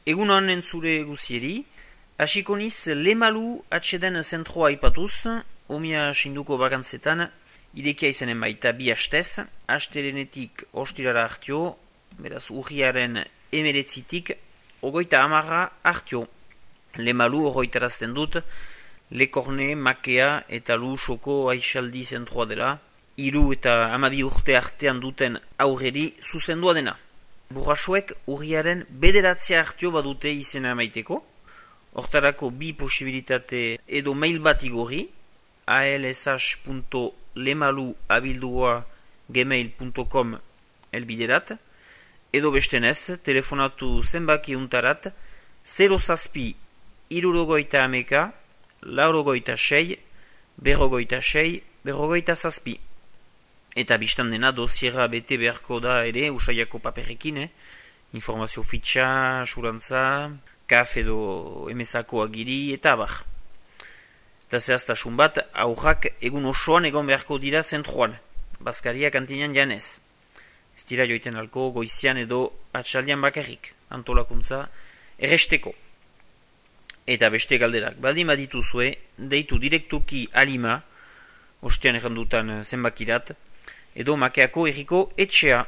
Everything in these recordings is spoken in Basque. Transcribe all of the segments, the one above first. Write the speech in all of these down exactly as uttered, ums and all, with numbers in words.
Egun honen zure guzieri, hasiko niz Lemalu atxeden zentroa ipatuz, omia sinduko bakantzetan, irekia izanen baita bi hastez, hastelenetik ostirara hartio, beraz urriaren emeretzitik, ogoita amarra hartio. Lemalu ogoitarazten dut, Lekorne, Makea eta Lusoko aixaldi zentroa dela, hiru eta hamabi urte artean duten aurreri zuzendua dena. Burrasoek urriaren bederatzea hartio badute izena maiteko. Hortarako bi posibilitate edo mail bat igorri, a l s h punto lemalu abildua gmail punto com elbiderat, edo bestenez, telefonatu zenbaki untarat, zero zazpi, irurogoita ameka, laurogoita sei, berrogoita sei, berrogoita zazpi. Eta biztan dena dosiera bete beharko da ere usaiako paperekin, eh? Informazio fitxa, surantza, kaf edo emezako agiri eta abar. Eta zehaztasun bat, aurrak egun osoan egon beharko dira zentroan, Baskaria kantinan janez. Ez dira joiten alko goizian edo atxaldian bakarrik, antolakuntza erresteko. Eta beste galderak, baldin badituzue, deitu direktuki alima, ostean errandutan zenbakirat, edo Makeako erriko etxea.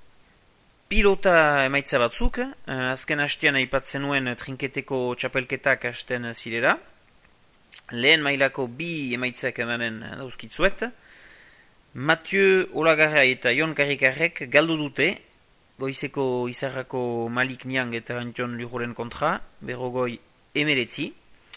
Pilota emaitza batzuk, azken hastean aipatzen nuen trinketeko txapelketak hasten zirera. Lehen mailako bi emaitzak emanen dauzkitzuet. Mathieu Olagarra eta Jon Karrikarrek galdu dute, goizeko izarrako Malik Niang eta Antion Lujoren kontra, berrogoi emeretzi.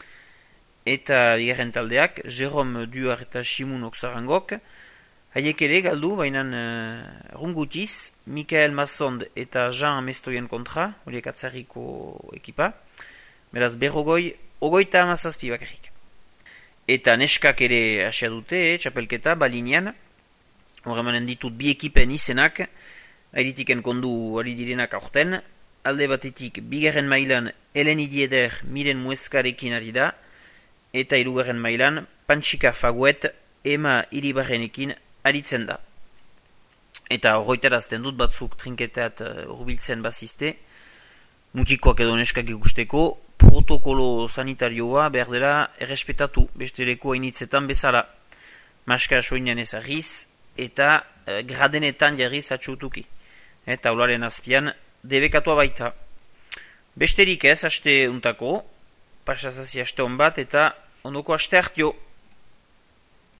Eta bigarren taldeak, Jerome Duar eta Simun Oksarangok, haiek ere galdu, baina uh, rungutiz, Mikael Masond eta Jean Mestoien kontra, horiek atzarriko ekipa, beraz berrogoi, ogoita amazazpi bakarrik. Eta neskak ere asia dute, eh, txapelketa, balinean, horremanen ditut bi ekipen izenak, airitiken kondu ari direnak aurten, alde batetik bigarren mailan Eleni Dieder Miren Mueskarekin ari da, eta hirugarren mailan Pantxika Faguet Ema Iribarrenekin aritzen da. Eta horretarazten dut batzuk trinketat urbiltzen bazizte, mutikoak edo neskak ikusteko, protokolo sanitarioa behar dela errespetatu, besteleko hainitzetan bezala. Maska soinean ezarriz, eta e, gradenetan jarriz atxutuki. Eta ularen azpian, debekatua baita. Besterik ez, haste untako, pasazazi haste hon bat, eta ondoko haste hartio.